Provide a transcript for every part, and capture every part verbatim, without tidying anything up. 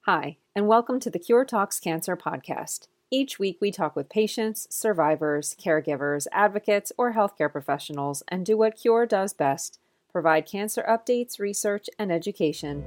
Hi, and welcome to the Cure Talks Cancer podcast. Each week we talk with patients, survivors, caregivers, advocates, or healthcare professionals and do what Cure does best, provide cancer updates, research, and education.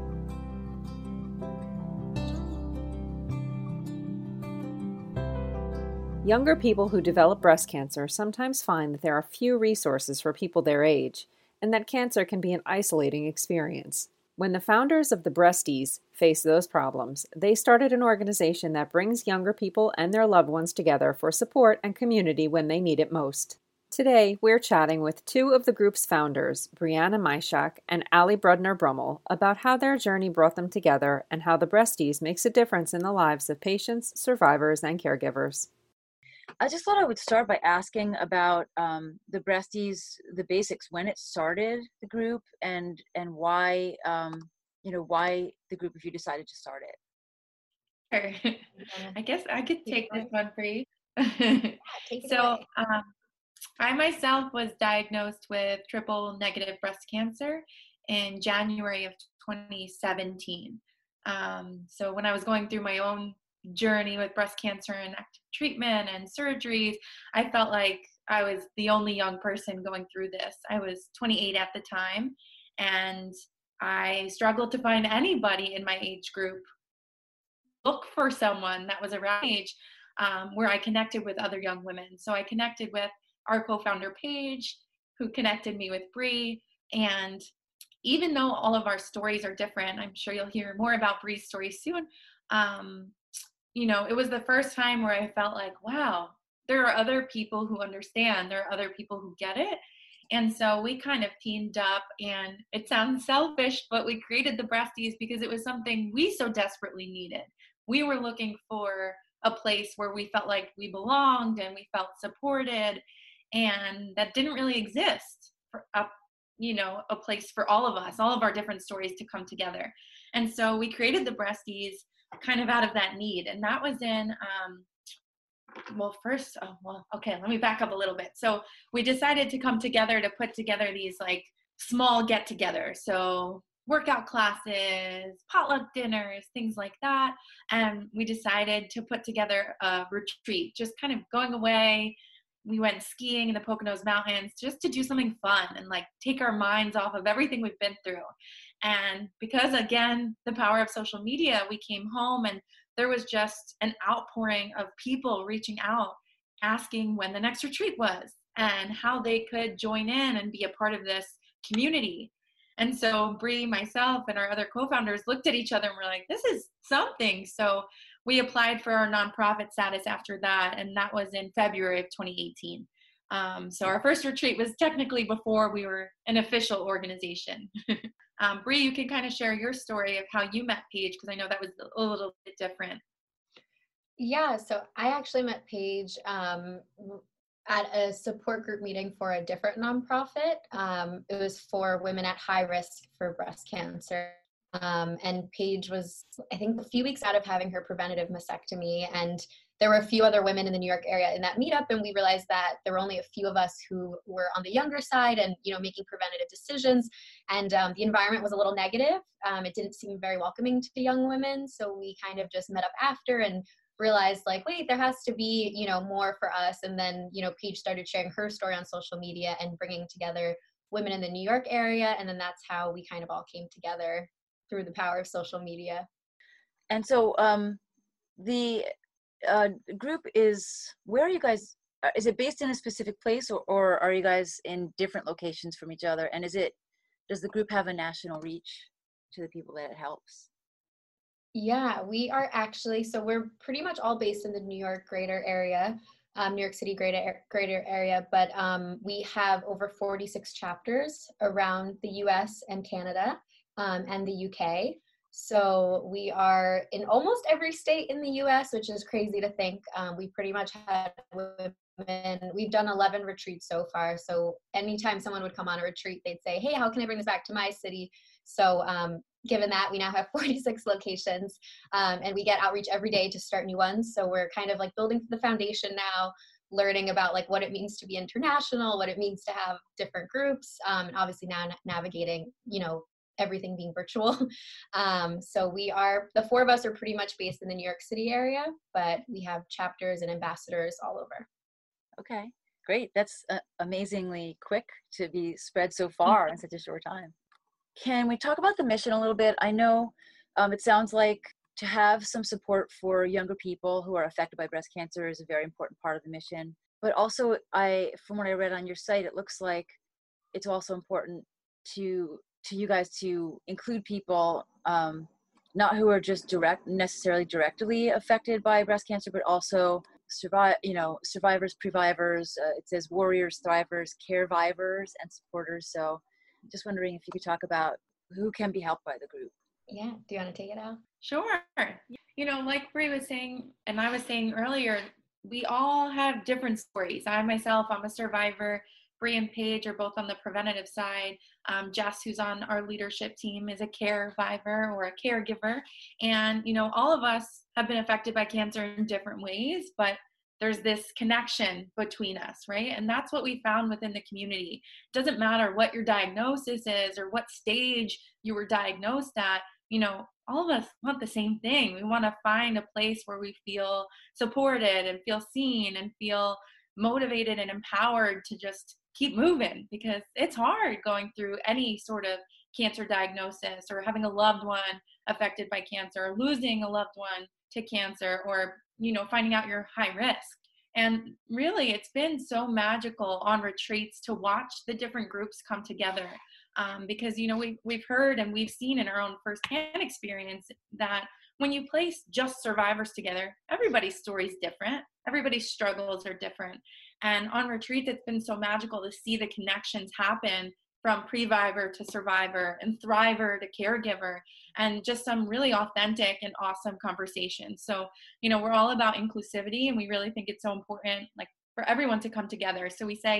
Younger people who develop breast cancer sometimes find that there are few resources for people their age, and that cancer can be an isolating experience. When the founders of the Breasties faced those problems, they started an organization that brings younger people and their loved ones together for support and community when they need it most. Today, we're chatting with two of the group's founders, Brianna Myshak and Ali Brudner Brummel, about how their journey brought them together and how the Breasties makes a difference in the lives of patients, survivors, and caregivers. I just thought I would start by asking about um, the Breasties, the basics, when it started, the group, and and why, um, you know, why the group, if you decided to start it. Sure. I guess I could take this one for you. Take it so away. um, I myself was diagnosed with triple negative breast cancer in January of twenty seventeen. Um, so when I was going through my own journey with breast cancer and active treatment and surgeries, I felt like I was the only young person going through this. I was twenty-eight at the time, and I struggled to find anybody in my age group. Look for someone that was around age um, where I connected with other young women. So I connected with our co-founder Paige, who connected me with Bree, and even though all of our stories are different, I'm sure you'll hear more about Bree's story soon. Um, you know, it was the first time where I felt like, wow, there are other people who understand. There are other people who get it. And so we kind of teamed up, and it sounds selfish, but we created the Breasties because it was something we so desperately needed. We were looking for a place where we felt like we belonged and we felt supported, and that didn't really exist for a, you know, a place for all of us, all of our different stories to come together. And so we created the Breasties kind of out of that need. And that was in, um, well, first, oh, well, okay, let me back up a little bit. So we decided to come together to put together these like small get-togethers. So workout classes, potluck dinners, things like that. And we decided to put together a retreat, just kind of going away. We went skiing in the Poconos Mountains just to do something fun and like take our minds off of everything we've been through. And because, again, the power of social media, we came home and there was just an outpouring of people reaching out, asking when the next retreat was and how they could join in and be a part of this community. And so Bree, myself, and our other co-founders looked at each other and were like, this is something. So we applied for our nonprofit status after that, and that was in February of twenty eighteen. Um, so our first retreat was technically before we were an official organization. um, Bree, you can kind of share your story of how you met Paige, because I know that was a little bit different. Yeah, so I actually met Paige um, at a support group meeting for a different nonprofit. Um, it was for women at high risk for breast cancer. Um, and Paige was, I think, a few weeks out of having her preventative mastectomy, and there were a few other women in the New York area in that meetup, and we realized that there were only a few of us who were on the younger side and, you know, making preventative decisions, and um, the environment was a little negative. Um, it didn't seem very welcoming to young women, so we kind of just met up after and realized, like, wait, there has to be, you know, more for us. And then, you know, Paige started sharing her story on social media and bringing together women in the New York area, and then that's how we kind of all came together through the power of social media. And so um, the uh, group is, where are you guys, is it based in a specific place, or, or are you guys in different locations from each other? And is it, does the group have a national reach to the people that it helps? Yeah, we are actually, so we're pretty much all based in the New York greater area, um, New York City greater, greater area, but um, we have over forty-six chapters around the U S and Canada um, and the U K. So we are in almost every state in the U S, which is crazy to think. Um, we pretty much had women, we've done eleven retreats so far. So anytime someone would come on a retreat, they'd say, hey, how can I bring this back to my city? So um, given that, we now have forty-six locations, um, and we get outreach every day to start new ones. So we're kind of like building the foundation now, learning about like what it means to be international, what it means to have different groups, um, and obviously now navigating, you know, everything being virtual. Um, so we are, the four of us are pretty much based in the New York City area, but we have chapters and ambassadors all over. Okay, great. That's uh, amazingly quick to be spread so far in such a short time. Can we talk about the mission a little bit? I know um, it sounds like to have some support for younger people who are affected by breast cancer is a very important part of the mission. But also, I, from what I read on your site, it looks like it's also important to to you guys to include people um, not who are just direct, necessarily directly affected by breast cancer, but also survive, you know, survivors, previvors. Uh, it says warriors, thrivers, carevivers, and supporters. So, just wondering if you could talk about who can be helped by the group. Yeah. Do you want to take it out? Sure. You know, like Bree was saying, and I was saying earlier, we all have different stories. I myself, I'm a survivor. Bree and Paige are both on the preventative side. Um, Jess, who's on our leadership team, is a caregiver or a caregiver. And, you know, all of us have been affected by cancer in different ways, but there's this connection between us, right? And that's what we found within the community. It doesn't matter what your diagnosis is or what stage you were diagnosed at, you know, all of us want the same thing. We want to find a place where we feel supported and feel seen and feel motivated and empowered to just keep moving, because it's hard going through any sort of cancer diagnosis or having a loved one affected by cancer or losing a loved one to cancer, or, you know, finding out you're high risk. And really, it's been so magical on retreats to watch the different groups come together. Um, because, you know, we've, we've heard and we've seen in our own firsthand experience that when you place just survivors together, everybody's story is different. Everybody's struggles are different. And on retreats, it's been so magical to see the connections happen from previvor to survivor and thriver to caregiver, and just some really authentic and awesome conversations. So, you know, we're all about inclusivity, and we really think it's so important, like, for everyone to come together. So we say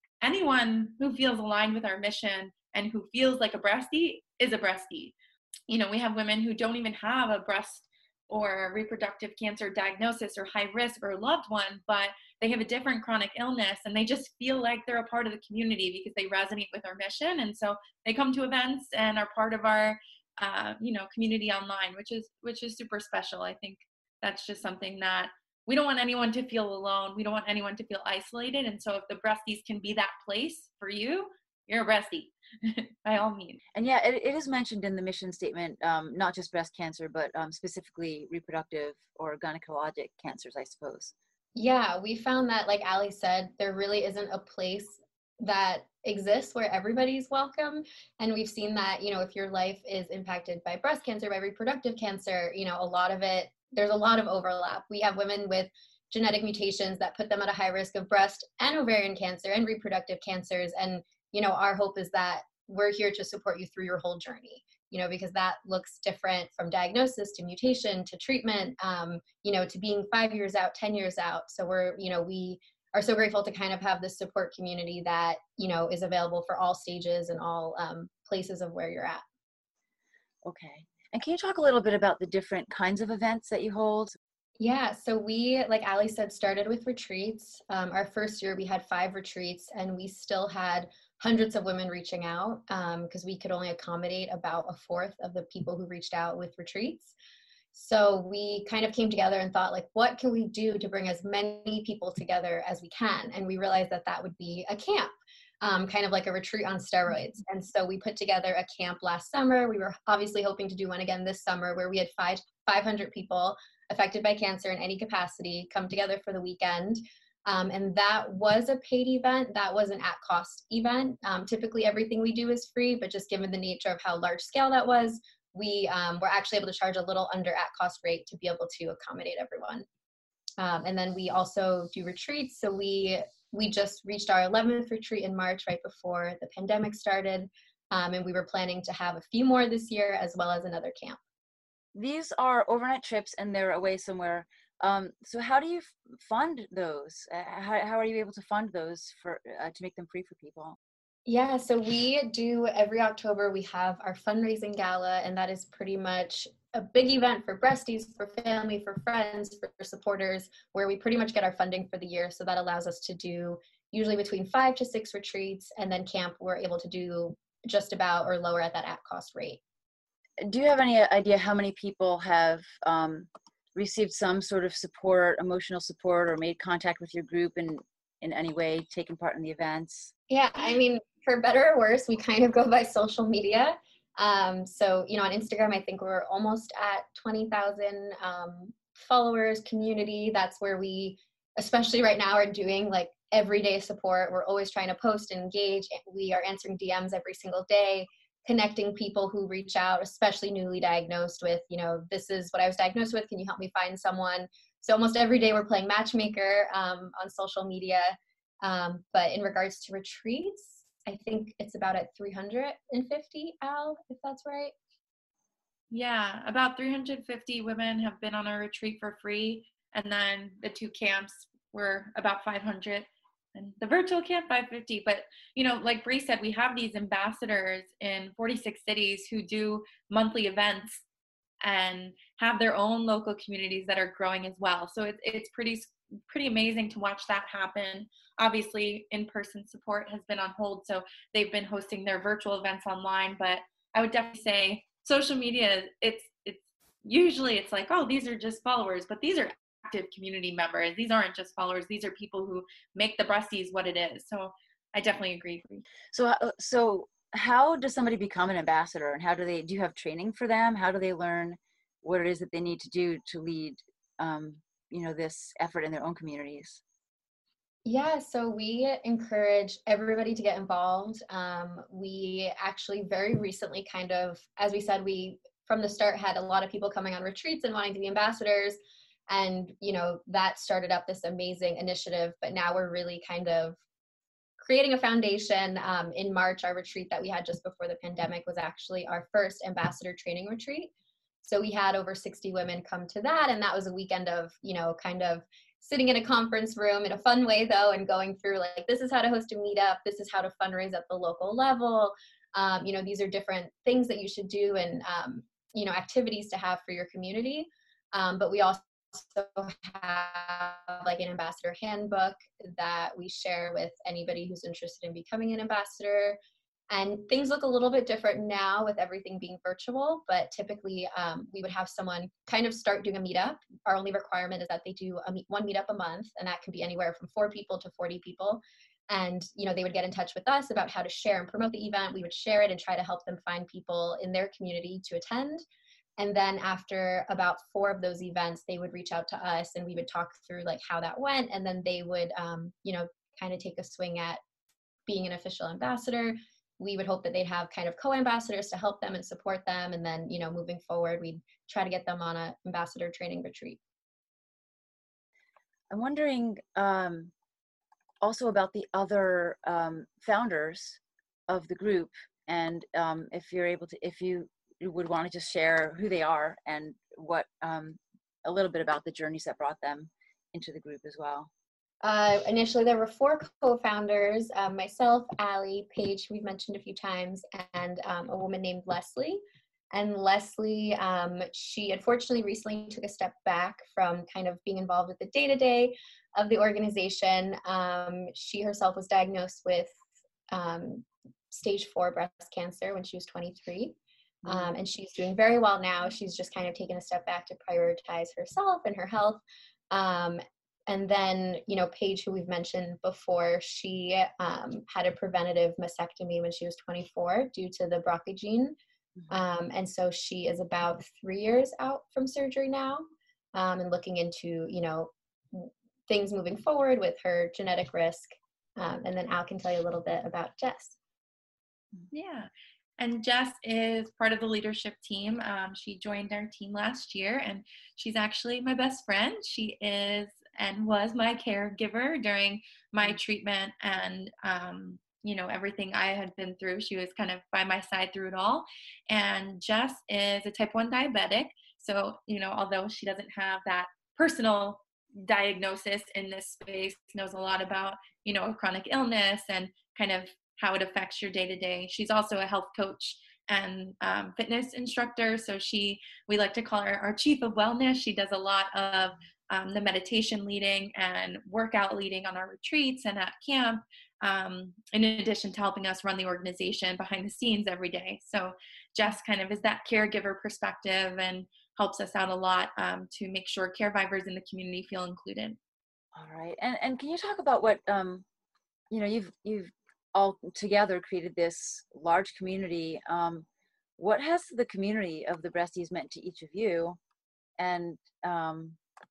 anyone who feels aligned with our mission and who feels like a breastie is a breastie. You know, we have women who don't even have a breast or reproductive cancer diagnosis or high risk or a loved one, but they have a different chronic illness and they just feel like they're a part of the community because they resonate with our mission. And so they come to events and are part of our, uh, you know, community online, which is, which is super special. I think that's just something that we don't want anyone to feel alone. We don't want anyone to feel isolated. And so if the breasties can be that place for you, you're a breastie. By all means. And yeah, it, it is mentioned in the mission statement, um, not just breast cancer, but um, specifically reproductive or gynecologic cancers, I suppose. Yeah, we found that, like Ali said, there really isn't a place that exists where everybody's welcome. And we've seen that, you know, if your life is impacted by breast cancer, by reproductive cancer, you know, a lot of it, there's a lot of overlap. We have women with genetic mutations that put them at a high risk of breast and ovarian cancer and reproductive cancers. And you know, our hope is that we're here to support you through your whole journey, you know, because that looks different from diagnosis to mutation to treatment, um, you know, to being five years out, ten years out. So we're, you know, we are so grateful to kind of have this support community that, you know, is available for all stages and all um, places of where you're at. Okay. And can you talk a little bit about the different kinds of events that you hold? Yeah, so we, like Ali said, started with retreats. Um, our first year we had five retreats, and we still had hundreds of women reaching out because um, we could only accommodate about a fourth of the people who reached out with retreats. So we kind of came together and thought, like, what can we do to bring as many people together as we can? And we realized that that would be a camp, um, kind of like a retreat on steroids. And so we put together a camp last summer. We were obviously hoping to do one again this summer, where we had five, five hundred people affected by cancer in any capacity come together for the weekend. Um, and that was a paid event. That was an at-cost event. Um, typically, everything we do is free, but just given the nature of how large scale that was, we um, were actually able to charge a little under at-cost rate to be able to accommodate everyone. Um, and then we also do retreats. So we we just reached our eleventh retreat in March, right before the pandemic started. Um, and we were planning to have a few more this year, as well as another camp. These are overnight trips and they're away somewhere. Um, so how do you f- fund those? Uh, how, how are you able to fund those for uh, to make them free for people? Yeah, so we do every October, we have our fundraising gala, and that is pretty much a big event for breasties, for family, for friends, for supporters, where we pretty much get our funding for the year. So that allows us to do usually between five to six retreats, and then camp we're able to do just about or lower at that at-cost rate. Do you have any idea how many people have um, received some sort of support, emotional support, or made contact with your group and in any way taken part in the events? Yeah, I mean, for better or worse, we kind of go by social media. Um, so, you know, on Instagram, I think we're almost at twenty thousand um, followers, community. That's where we, especially right now, are doing like everyday support. We're always trying to post and engage. We are answering D Ms every single day, connecting people who reach out, especially newly diagnosed with, you know, this is what I was diagnosed with. Can you help me find someone? So almost every day we're playing matchmaker um, on social media. Um, but in regards to retreats, I think it's about at three hundred fifty, Al, if that's right. Yeah, about three hundred fifty women have been on a retreat for free. And then the two camps were about five hundred. And the virtual camp, five hundred fifty. But, you know, like Bree said, we have these ambassadors in forty-six cities who do monthly events and have their own local communities that are growing as well. So it's it's pretty pretty amazing to watch that happen. Obviously, in-person support has been on hold, so they've been hosting their virtual events online. But I would definitely say social media, it's it's usually it's like, oh, these are just followers, but these are active community members. These aren't just followers. These are people who make the Breasties what it is. So I definitely agree. So, so how does somebody become an ambassador, and how do they, do you have training for them? How do they learn what it is that they need to do to lead, um, you know, this effort in their own communities? Yeah, so we encourage everybody to get involved. Um, we actually very recently kind of, as we said, we from the start had a lot of people coming on retreats and wanting to be ambassadors. And, you know, that started up this amazing initiative, but now we're really kind of creating a foundation. Um, in March, our retreat that we had just before the pandemic was actually our first ambassador training retreat. So we had over sixty women come to that. And that was a weekend of, you know, kind of sitting in a conference room in a fun way though, and going through like, this is how to host a meetup. This is how to fundraise at the local level. Um, you know, these are different things that you should do and, um, you know, activities to have for your community. Um, but we also have like an ambassador handbook that we share with anybody who's interested in becoming an ambassador. And things look a little bit different now with everything being virtual, but typically um, we would have someone kind of start doing a meetup. Our only requirement is that they do a meet, one meetup a month, and that can be anywhere from four people to forty people. And, you know, they would get in touch with us about how to share and promote the event. We would share it and try to help them find people in their community to attend. And then after about four of those events, they would reach out to us and we would talk through like how that went. And then they would, um, you know, kind of take a swing at being an official ambassador. We would hope that they'd have kind of co-ambassadors to help them and support them. And then, you know, moving forward, we'd try to get them on an ambassador training retreat. I'm wondering um, also about the other um, founders of the group. And um, if you're able to, if you would want to just share who they are and what, um, a little bit about the journeys that brought them into the group as well. Uh, initially, there were four co-founders, um, myself, Allie, Paige, who we've mentioned a few times, and um, a woman named Leslie. And Leslie, um, she unfortunately recently took a step back from kind of being involved with the day-to-day of the organization. Um, she herself was diagnosed with um, stage four breast cancer when she was twenty-three. Um, and she's doing very well now. She's just kind of taken a step back to prioritize herself and her health. Um, and then, you know, Paige, who we've mentioned before, she um, had a preventative mastectomy when she was twenty-four due to the B R C A gene. Um, and so she is about three years out from surgery now, um, and looking into, you know, things moving forward with her genetic risk. Um, and then Al can tell you a little bit about Jess. Yeah. And Jess is part of the leadership team. Um, she joined our team last year, and she's actually my best friend. She is and was my caregiver during my treatment and, um, you know, everything I had been through. She was kind of by my side through it all. And Jess is a type one diabetic. So, you know, although she doesn't have that personal diagnosis in this space, knows a lot about, you know, a chronic illness and kind of how it affects your day-to-day. She's also a health coach and um, fitness instructor. So she, we like to call her our chief of wellness. She does a lot of um, the meditation leading and workout leading on our retreats and at camp. um, in addition to helping us run the organization behind the scenes every day. So Jess kind of is that caregiver perspective and helps us out a lot um, to make sure caregivers in the community feel included. All right. And and can you talk about what, um, you know, you've, you've all together created this large community. Um, what has the community of the Breasties meant to each of you? And, um,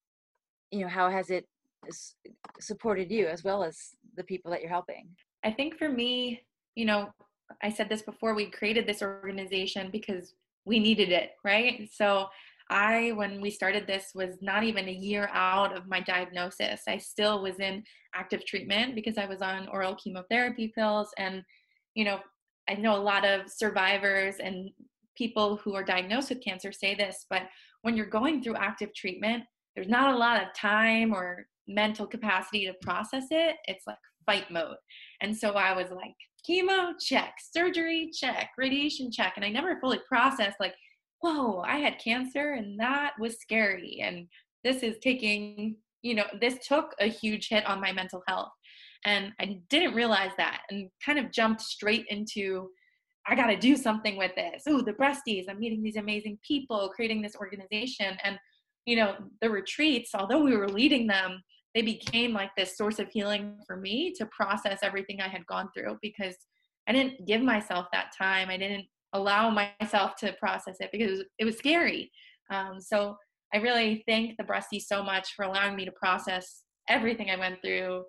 you know, how has it s- supported you as well as the people that you're helping? I think for me, you know, I said this before, we created this organization because we needed it, right? So I, when we started this, was not even a year out of my diagnosis. I still was in active treatment because I was on oral chemotherapy pills. And, you know, I know a lot of survivors and people who are diagnosed with cancer say this, but when you're going through active treatment, there's not a lot of time or mental capacity to process it. It's like fight mode. And so I was like, chemo, check, surgery, check, radiation, check. And I never fully processed like, whoa, I had cancer and that was scary. And this is taking, you know, this took a huge hit on my mental health. And I didn't realize that and kind of jumped straight into, I got to do something with this. Ooh, the Breasties, I'm meeting these amazing people, creating this organization. And, you know, the retreats, although we were leading them, they became like this source of healing for me to process everything I had gone through, because I didn't give myself that time. I didn't allow myself to process it because it was, it was scary. Um, so I really thank the Breasties so much for allowing me to process everything I went through,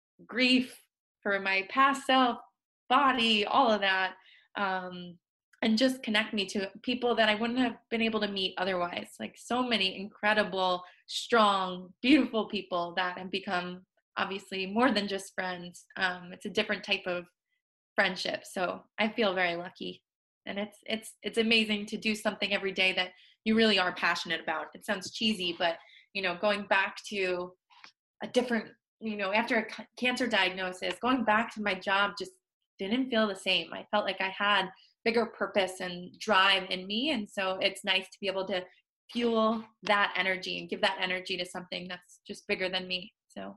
grief for my past self, body, all of that, um, and just connect me to people that I wouldn't have been able to meet otherwise. Like so many incredible, strong, beautiful people that have become obviously more than just friends. Um, it's a different type of friendship. So I feel very lucky. And it's it's it's amazing to do something every day that you really are passionate about. It sounds cheesy, but you know, going back to a different, you know, after a c- cancer diagnosis, going back to my job just didn't feel the same. I felt like I had bigger purpose and drive in me, and so it's nice to be able to fuel that energy and give that energy to something that's just bigger than me. So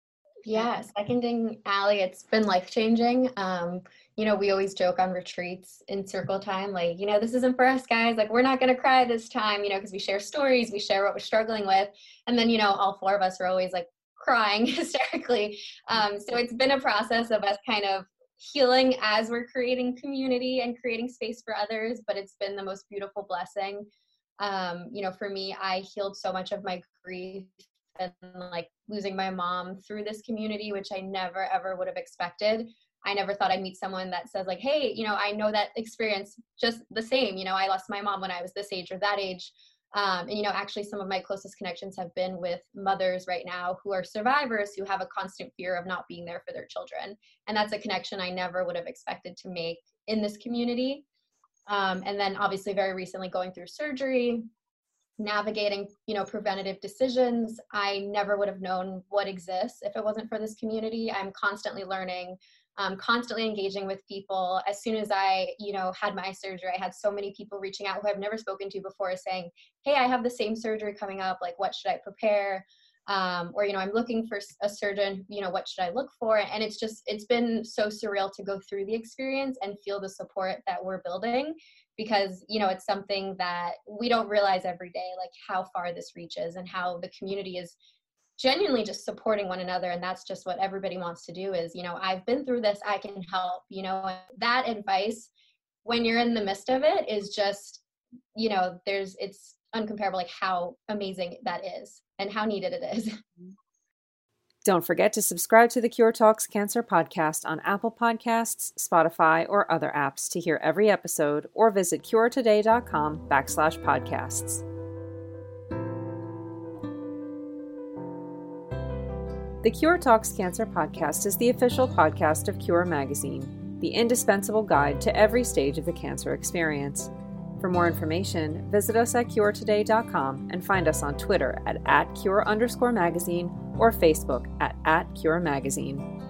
yeah, seconding Allie, it's been life-changing. Um, you know, we always joke on retreats in circle time, like, you know, this isn't for us guys, like, we're not going to cry this time, you know, because we share stories, we share what we're struggling with. And then, you know, all four of us are always like crying hysterically. Um, so it's been a process of us kind of healing as we're creating community and creating space for others, but it's been the most beautiful blessing. Um, you know, for me, I healed so much of my grief and like losing my mom through this community, which I never ever would have expected. I never thought I'd meet someone that says like, hey, you know, I know that experience just the same. You know, I lost my mom when I was this age or that age. Um, and, you know, actually some of my closest connections have been with mothers right now who are survivors who have a constant fear of not being there for their children. And that's a connection I never would have expected to make in this community. Um, and then obviously very recently going through surgery, navigating, you know, preventative decisions. I never would have known what exists if it wasn't for this community. I'm constantly learning, um, constantly engaging with people. As soon as I, you know, had my surgery, I had so many people reaching out who I've never spoken to before saying, hey, I have the same surgery coming up. Like, what should I prepare? Um, or, you know, I'm looking for a surgeon, you know, what should I look for? And it's just, it's been so surreal to go through the experience and feel the support that we're building, because, you know, it's something that we don't realize every day, like how far this reaches and how the community is genuinely just supporting one another. And that's just what everybody wants to do is, you know, I've been through this, I can help, you know, and that advice when you're in the midst of it is just, you know, there's, it's uncomparable, like how amazing that is and how needed it is. Don't forget to subscribe to the Cure Talks Cancer podcast on Apple Podcasts, Spotify, or other apps to hear every episode, or visit curetoday.com backslash podcasts. The Cure Talks Cancer podcast is the official podcast of Cure Magazine, the indispensable guide to every stage of the cancer experience. For more information, visit us at cure today dot com and find us on Twitter at, at cure underscore magazine or Facebook at, at cure magazine.